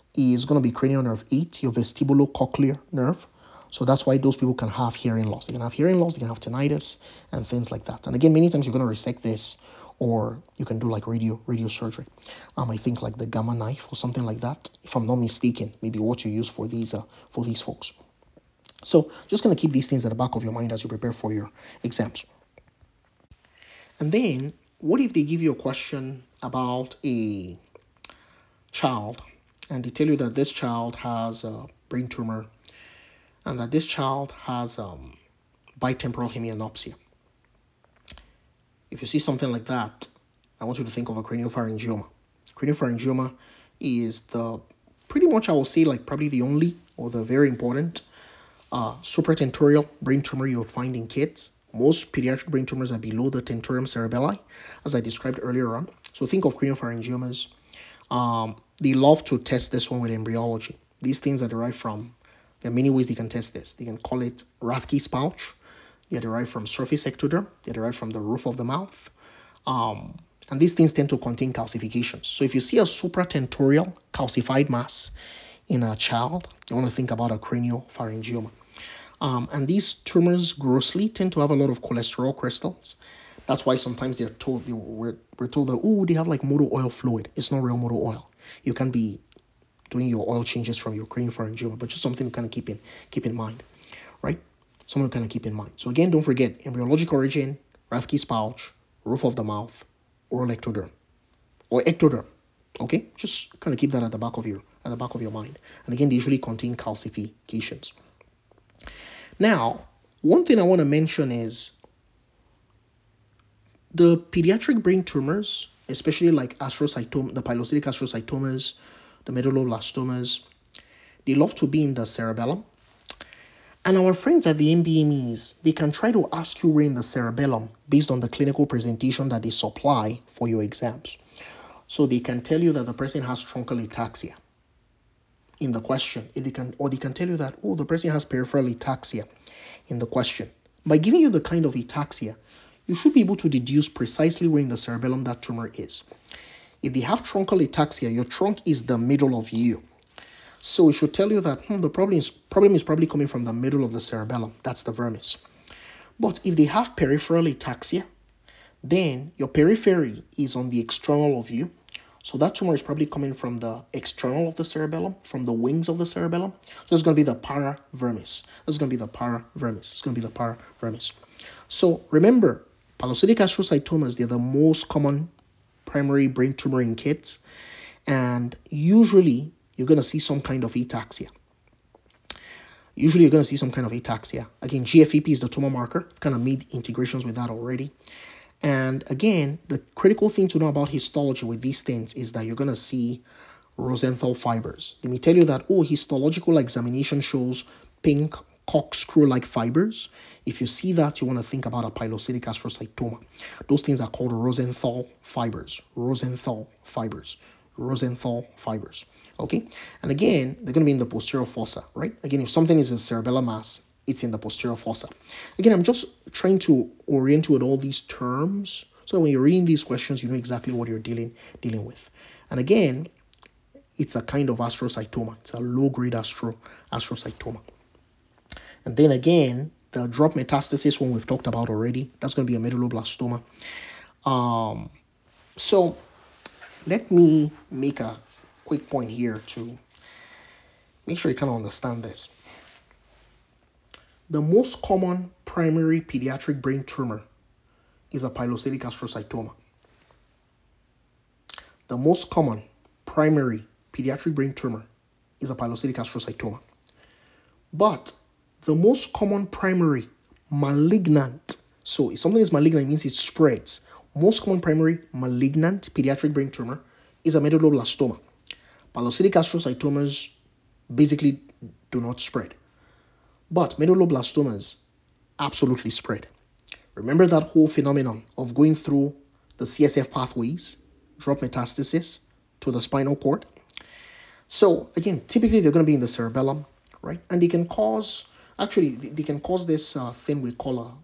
[SPEAKER 1] is going to be cranial nerve eight, your vestibulocochlear nerve. So that's why those people can have hearing loss. They can have hearing loss, they can have tinnitus, and things like that. And again, many times you're going to resect this, or you can do like radio radio surgery. Um, I think like the gamma knife or something like that, if I'm not mistaken, maybe what you use for these uh, for these folks. So just going to keep these things at the back of your mind as you prepare for your exams. And then, what if they give you a question about a child, and they tell you that this child has a brain tumor, and that this child has um, bitemporal hemianopsia? If you see something like that, I want you to think of a craniopharyngioma. Craniopharyngioma is the, pretty much I will say like probably the only or the very important uh, supratentorial brain tumor you'll find in kids. Most pediatric brain tumors are below the tentorium cerebelli, as I described earlier on. So think of craniopharyngiomas. Um, they love to test this one with embryology. These things are derived from, there are many ways they can test this. They can call it Rathke's pouch. They're derived from surface ectoderm. They're derived from the roof of the mouth. Um, and these things tend to contain calcifications. So if you see a supratentorial calcified mass in a child, you want to think about a craniopharyngioma. Um, and these tumors grossly tend to have a lot of cholesterol crystals. That's why sometimes they're told, they, we're, we're told that, oh, they have like motor oil fluid. It's not real motor oil. You can be doing your oil changes from your craniopharyngioma, but just something to kind of keep in, keep in mind, right? Something to kind of keep in mind. So again, don't forget, embryologic origin, Rathke's pouch, roof of the mouth, oral ectoderm, or ectoderm. Okay, just kind of keep that at the back of your at the back of your mind. And again, they usually contain calcifications. Now, one thing I want to mention is the pediatric brain tumors, especially like astrocytoma, the pilocytic astrocytomas, the medulloblastomas, they love to be in the cerebellum. And our friends at the M B M Es, they can try to ask you where in the cerebellum based on the clinical presentation that they supply for your exams. So they can tell you that the person has truncal ataxia in the question. If they can, or they can tell you that, oh, the person has peripheral ataxia in the question. By giving you the kind of ataxia, you should be able to deduce precisely where in the cerebellum that tumor is. If they have truncal ataxia, your trunk is the middle of you. So it should tell you that hmm, the problem is, problem is probably coming from the middle of the cerebellum. That's the vermis. But if they have peripheral ataxia, then your periphery is on the external of you. So that tumor is probably coming from the external of the cerebellum, from the wings of the cerebellum. So it's going to be the paravermis. This is going to be the paravermis. It's going to be the paravermis. So remember, pilocytic astrocytomas, they're the most common primary brain tumor in kids. And usually, you're going to see some kind of ataxia. Usually, you're going to see some kind of ataxia. Again, G F A P is the tumor marker. I've kind of made integrations with that already. And again, the critical thing to know about histology with these things is that you're going to see Rosenthal fibers. Let me tell you that, oh, histological examination shows pink corkscrew-like fibers. If you see that, you want to think about a pilocytic astrocytoma. Those things are called Rosenthal fibers. Rosenthal fibers. Rosenthal fibers. Okay? And again, they're going to be in the posterior fossa, right? Again, if something is a cerebellar mass, it's in the posterior fossa. Again, I'm just trying to orient you with all these terms so that when you're reading these questions, you know exactly what you're dealing dealing with. And again, it's a kind of astrocytoma. It's a low-grade astro astrocytoma. And then again, the drop metastasis one we've talked about already. That's going to be a medulloblastoma. Um, so let me make a quick point here to make sure you kind of understand this. The most common primary pediatric brain tumor is a pilocytic astrocytoma. The most common primary pediatric brain tumor is a pilocytic astrocytoma. But the most common primary malignant, so if something is malignant, it means it spreads. Most common primary malignant pediatric brain tumor is a medulloblastoma. Pilocytic astrocytomas basically do not spread. But medulloblastomas absolutely spread. Remember that whole phenomenon of going through the C S F pathways, drop metastasis to the spinal cord? So again, typically they're going to be in the cerebellum, right? And they can cause, actually, they can cause this uh, thing we call a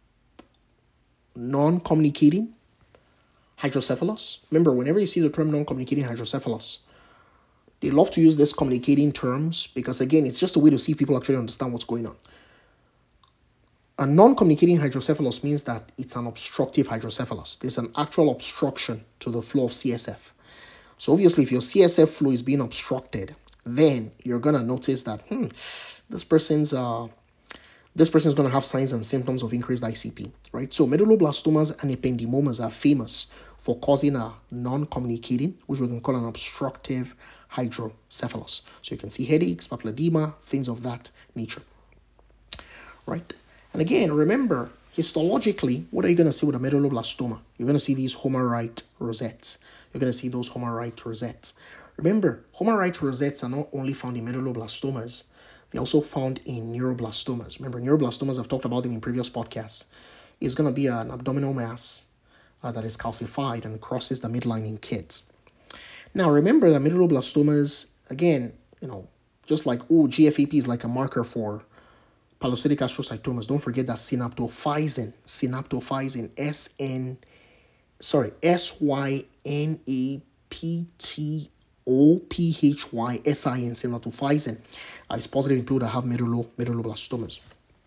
[SPEAKER 1] non-communicating hydrocephalus. Remember, whenever you see the term non-communicating hydrocephalus, They love to use this communicating terms because, again, it's just a way to see if people actually understand what's going on. A non-communicating hydrocephalus means that it's an obstructive hydrocephalus. There's an actual obstruction to the flow of C S F. So obviously, if your C S F flow is being obstructed, then you're going to notice that, hmm, this person's uh, this person is going to have signs and symptoms of increased I C P, right? So medulloblastomas and ependymomas are famous for causing a non-communicating, which we can call an obstructive hydrocephalus. So you can see headaches, papilledema, things of that nature, right? And again, remember, histologically, what are you going to see with a medulloblastoma? You're going to see these Homarite rosettes. You're going to see those Homarite rosettes. Remember, Homarite rosettes are not only found in medulloblastomas, they're also found in neuroblastomas. Remember, neuroblastomas, I've talked about them in previous podcasts. It's going to be an abdominal mass uh, that is calcified and crosses the midline in kids. Now, remember that medulloblastomas, again, you know, just like, oh, G F A P is like a marker for pilocytic astrocytomas. Don't forget that synaptophysin, synaptophysin, S N, sorry, S Y N A P T O P H Y S I N, synaptophysin, uh, is positive in people that have medullo, medulloblastomas.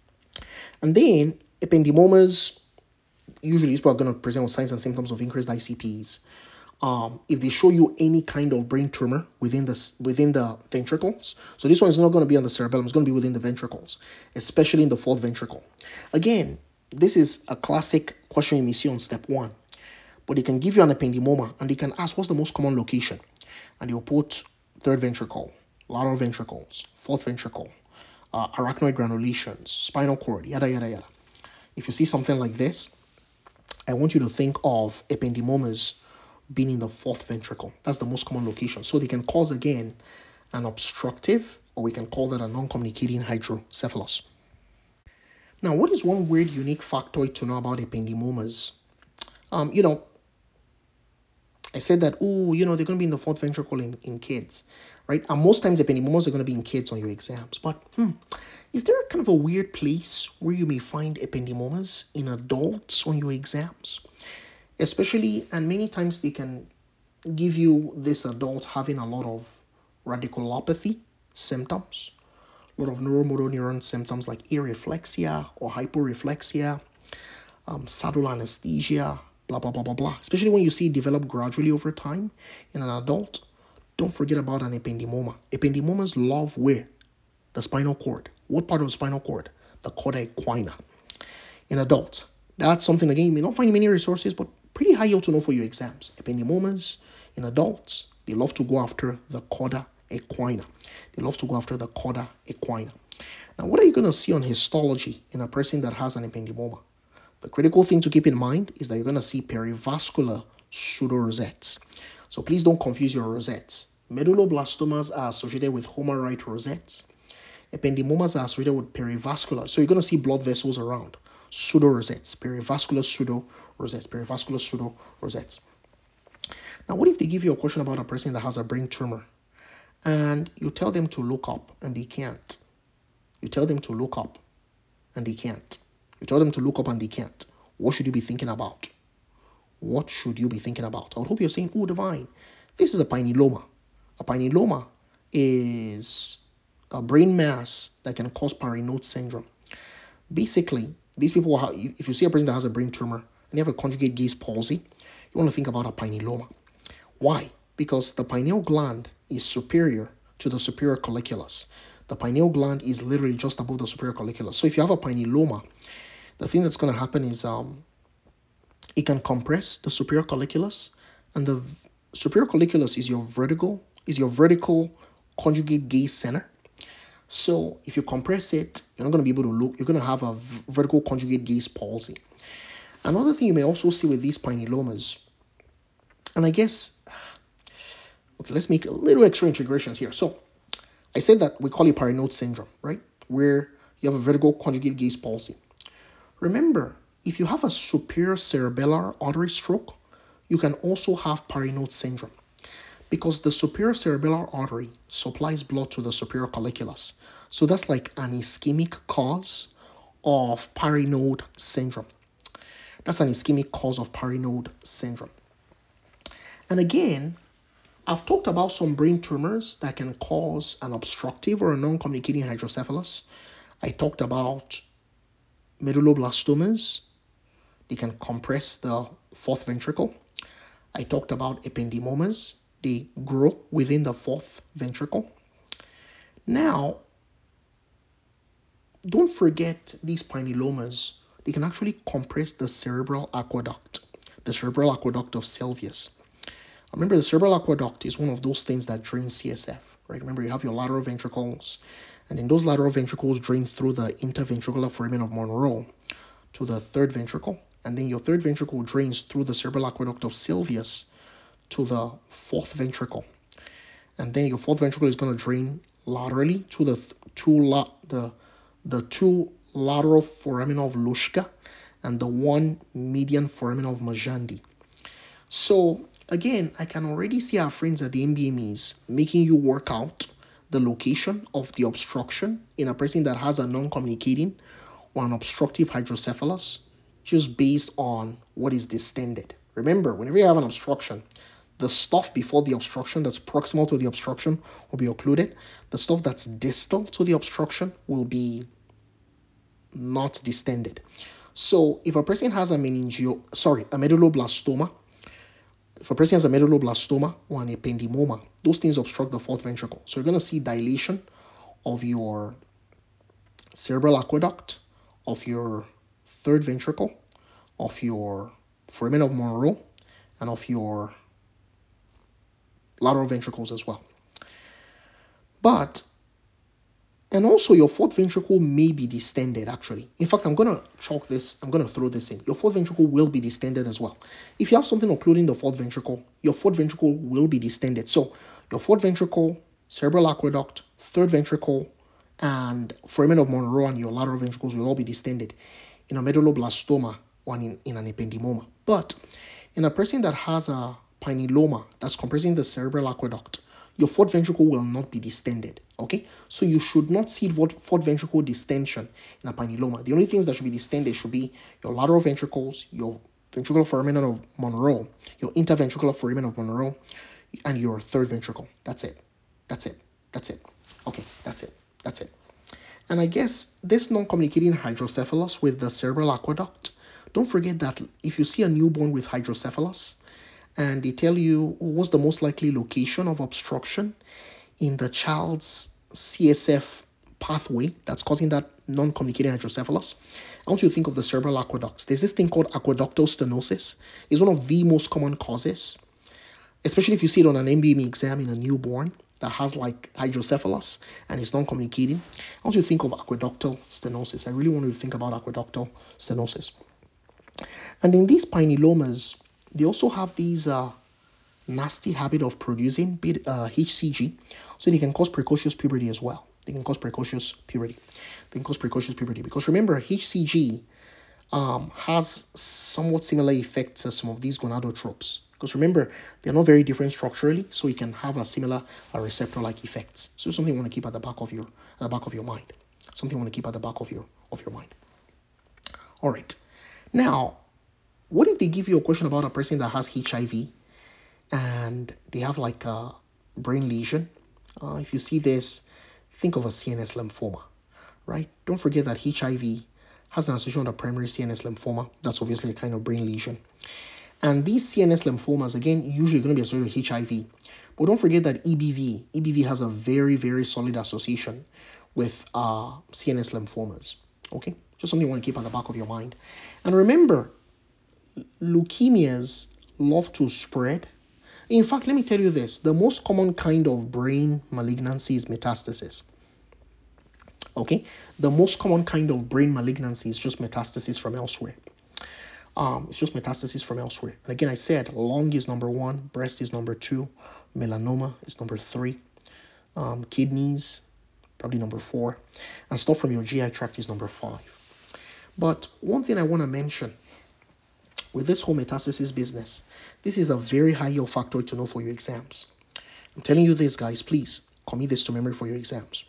[SPEAKER 1] And then ependymomas, usually these people are going to present with signs and symptoms of increased I C Ps. Um, if they show you any kind of brain tumor within the within the ventricles, so this one is not going to be on the cerebellum, it's going to be within the ventricles, especially in the fourth ventricle. Again, this is a classic question you may see on step one, but they can give you an ependymoma and they can ask what's the most common location, and they'll put third ventricle, lateral ventricles, fourth ventricle, uh, arachnoid granulations, spinal cord, yada yada yada. If you see something like this, I want you to think of ependymomas being in the fourth ventricle. That's the most common location. So they can cause, again, an obstructive, or we can call that a non-communicating hydrocephalus. Now, what is one weird, unique factoid to know about ependymomas? Um, you know, I said that, oh, you know, they're going to be in the fourth ventricle in, in kids, right? And most times ependymomas are going to be in kids on your exams. But, hmm, is there kind of a weird place where you may find ependymomas in adults on your exams? Especially, and many times they can give you this adult having a lot of radiculopathy symptoms, a lot of neuromotor neuron symptoms like areflexia or hyporeflexia, um, saddle anesthesia, blah, blah, blah, blah, blah. Especially when you see it develop gradually over time in an adult, don't forget about an ependymoma. Ependymomas love where? The spinal cord. What part of the spinal cord? The cauda equina. In adults, that's something, again, you may not find many resources, but pretty high yield to know for your exams. Ependymomas in adults, they love to go after the cauda equina. They love to go after the cauda equina. Now, what are you going to see on histology in a person that has an ependymoma? The critical thing to keep in mind is that you're going to see perivascular pseudorosettes. So please don't confuse your rosettes. Medulloblastomas are associated with Homarite rosettes. Ependymomas are associated with perivascular. So you're going to see blood vessels around. Pseudorosettes, perivascular pseudorosettes, perivascular pseudorosettes. Now, what if they give you a question about a person that has a brain tumor and you tell them to look up and they can't? You tell them to look up and they can't. You tell them to look up and they can't. What should you be thinking about? What should you be thinking about? I would hope you're saying, oh, Divine, this is a pinyloma. A pinyloma is a brain mass that can cause Parinaud syndrome. Basically, these people, have, if you see a person that has a brain tumor and they have a conjugate gaze palsy, you want to think about a pinyloma. Why? Because the pineal gland is superior to the superior colliculus. The pineal gland is literally just above the superior colliculus. So if you have a pinyloma, the thing that's going to happen is um, it can compress the superior colliculus, and the superior colliculus is your vertical, is your vertical conjugate gaze center. So if you compress it, you're not going to be able to look. You're going to have a vertical conjugate gaze palsy. Another thing you may also see with these pinylomas, and I guess, okay, let's make a little extra integrations here. So I said that we call it Parinaud syndrome, right? Where you have a vertical conjugate gaze palsy. Remember, if you have a superior cerebellar artery stroke, you can also have Parinaud syndrome, because the superior cerebellar artery supplies blood to the superior colliculus. So that's like an ischemic cause of Parinaud syndrome. That's an ischemic cause of Parinaud syndrome. And again, I've talked about some brain tumors that can cause an obstructive or a non-communicating hydrocephalus. I talked about medulloblastomas. They can compress the fourth ventricle. I talked about ependymomas. They grow within the fourth ventricle. Now, don't forget these pinealomas. They can actually compress the cerebral aqueduct, the cerebral aqueduct of Sylvius. Remember, the cerebral aqueduct is one of those things that drains C S F, right? Remember, you have your lateral ventricles, and then those lateral ventricles drain through the interventricular foramen of Monro to the third ventricle, and then your third ventricle drains through the cerebral aqueduct of Sylvius to the fourth ventricle, and then your fourth ventricle is going to drain laterally to the th- two la- the the two lateral foramen of Luschka and the one median foramen of Majandi. So again, I can already see our friends at the M B M Es making you work out the location of the obstruction in a person that has a non-communicating or an obstructive hydrocephalus just based on what is distended. Remember, whenever you have an obstruction, the stuff before the obstruction that's proximal to the obstruction will be occluded. The stuff that's distal to the obstruction will be not distended. So if a person has a meningio, sorry, a medulloblastoma, if a person has a medulloblastoma or an ependymoma, those things obstruct the fourth ventricle. So you're going to see dilation of your cerebral aqueduct, of your third ventricle, of your foramen of Monro, and of your lateral ventricles as well. But, and also your fourth ventricle may be distended actually. In fact, I'm going to chalk this, I'm going to throw this in. Your fourth ventricle will be distended as well. If you have something occluding the fourth ventricle, your fourth ventricle will be distended. So your fourth ventricle, cerebral aqueduct, third ventricle, and foramen of Monro and your lateral ventricles will all be distended in a medulloblastoma or in, in an ependymoma. But in a person that has a pinealoma that's compressing the cerebral aqueduct, your fourth ventricle will not be distended, okay? So you should not see fourth ventricle distension in a pinealoma. The only things that should be distended should be your lateral ventricles, your ventricular foramen of Monro, your interventricular foramen of Monro, and your third ventricle. That's it. That's it. That's it. Okay, that's it. That's it. And I guess this non-communicating hydrocephalus with the cerebral aqueduct, don't forget that if you see a newborn with hydrocephalus, and they tell you what's the most likely location of obstruction in the child's C S F pathway that's causing that non-communicating hydrocephalus, I want you to think of the cerebral aqueducts. There's this thing called aqueductal stenosis. It's one of the most common causes, especially if you see it on an M B M E exam in a newborn that has like hydrocephalus and it's non-communicating. I want you to think of aqueductal stenosis. I really want you to think about aqueductal stenosis. And in these pinealomas, they also have these uh, nasty habit of producing uh, H C G, so they can cause precocious puberty as well. They can cause precocious puberty. They can cause precocious puberty because remember, H C G um, has somewhat similar effects as some of these gonadotropes. Because remember, they're not very different structurally, so it can have a similar uh, receptor-like effects. So something you want to keep at the back of your at the back of your mind. Something you want to keep at the back of your of your mind. All right. Now, what if they give you a question about a person that has H I V and they have like a brain lesion? Uh, if you see this, think of a C N S lymphoma, right? Don't forget that H I V has an association with a primary C N S lymphoma. That's obviously a kind of brain lesion. And these C N S lymphomas, again, usually going to be associated with H I V. But don't forget that E B V, E B V has a very, very solid association with uh, C N S lymphomas. Okay? Just something you want to keep at the back of your mind. And remember, leukemias love to spread. In fact, let me tell you this. The most common kind of brain malignancy is metastasis. Okay? The most common kind of brain malignancy is just metastasis from elsewhere. Um, it's just metastasis from elsewhere. And again, I said lung is number one, breast is number two, melanoma is number three, um, kidneys, probably number four, and stuff from your G I tract is number five. But one thing I want to mention with this whole metastasis business, this is a very high yield factor to know for your exams. I'm telling you this, guys, please commit this to memory for your exams.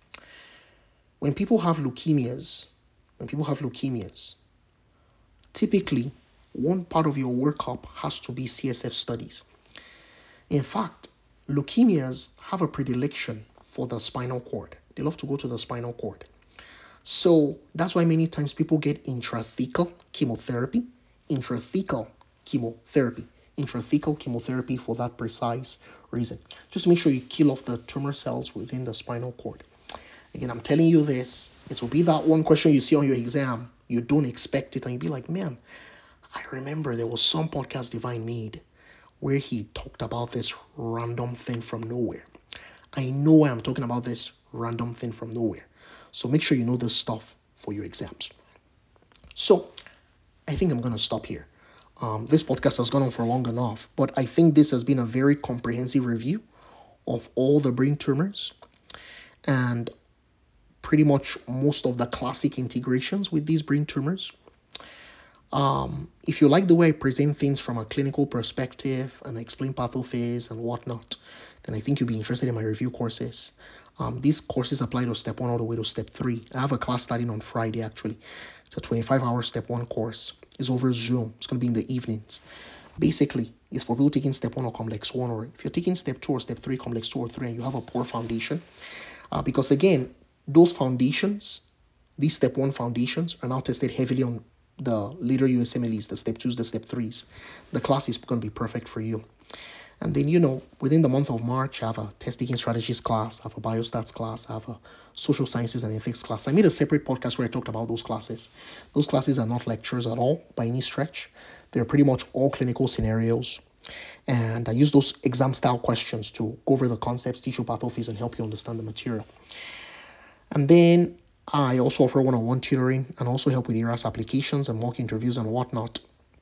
[SPEAKER 1] When people have leukemias, when people have leukemias, typically one part of your workup has to be C S F studies. In fact, leukemias have a predilection for the spinal cord. They love to go to the spinal cord. So that's why many times people get intrathecal chemotherapy, intrathecal chemotherapy, intrathecal chemotherapy for that precise reason. Just make sure you kill off the tumor cells within the spinal cord. Again, I'm telling you this, it will be that one question you see on your exam, you don't expect it, and you'll be like, man, I remember there was some podcast Divine made where he talked about this random thing from nowhere. I know why I'm talking about this random thing from nowhere. So make sure you know this stuff for your exams. So I think I'm going to stop here. Um, this podcast has gone on for long enough, but I think this has been a very comprehensive review of all the brain tumors and pretty much most of the classic integrations with these brain tumors. Um, if you like the way I present things from a clinical perspective and explain pathophase and whatnot, then I think you'll be interested in my review courses. Um, these courses apply to step one all the way to step three. I have a class starting on Friday, actually. It's a twenty-five hour step one course. It's over Zoom. It's going to be in the evenings. Basically, it's for people taking step one or complex one, or if you're taking step two or step three, complex two or three, and you have a poor foundation. Uh, because again, those foundations, these step one foundations are now tested heavily on the later U S M L Es, the step twos, the step threes. The class is going to be perfect for you. And then, you know, within the month of March, I have a test taking strategies class, I have a biostats class, I have a social sciences and ethics class. I made a separate podcast where I talked about those classes. Those classes are not lectures at all by any stretch. They're pretty much all clinical scenarios. And I use those exam style questions to go over the concepts, teach you pathophase, and help you understand the material. And then I also offer one-on-one tutoring and also help with E R A S applications and mock interviews and whatnot.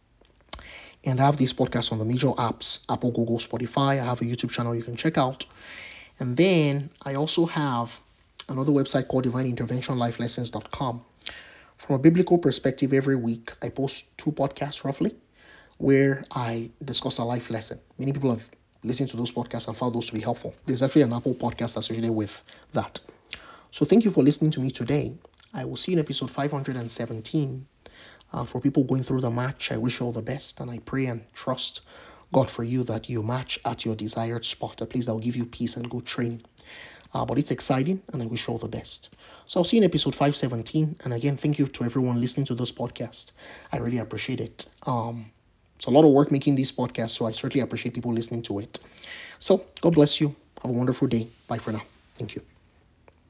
[SPEAKER 1] And I have these podcasts on the major apps, Apple, Google, Spotify. I have a YouTube channel you can check out. And then I also have another website called divine intervention life lessons dot com. From a biblical perspective, every week I post two podcasts roughly where I discuss a life lesson. Many people have listened to those podcasts and found those to be helpful. There's actually an Apple podcast associated with that. So thank you for listening to me today. I will see you in episode five hundred seventeen. Uh, for people going through the match, I wish you all the best, and I pray and trust God for you that you match at your desired spot, a place that will give you peace and good training. Uh, but it's exciting, and I wish you all the best. So I'll see you in episode five seventeen, and again, thank you to everyone listening to this podcast. I really appreciate it. Um, it's a lot of work making these podcasts, so I certainly appreciate people listening to it. So God bless you. Have a wonderful day. Bye for now. Thank you.